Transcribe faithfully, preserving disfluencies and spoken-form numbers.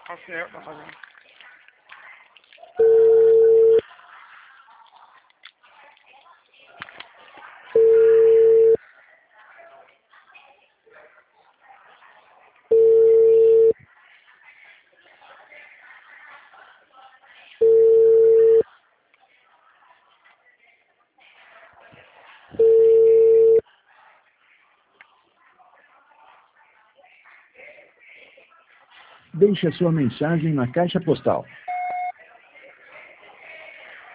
Assim é, tá fazendo. Deixe a sua mensagem na caixa postal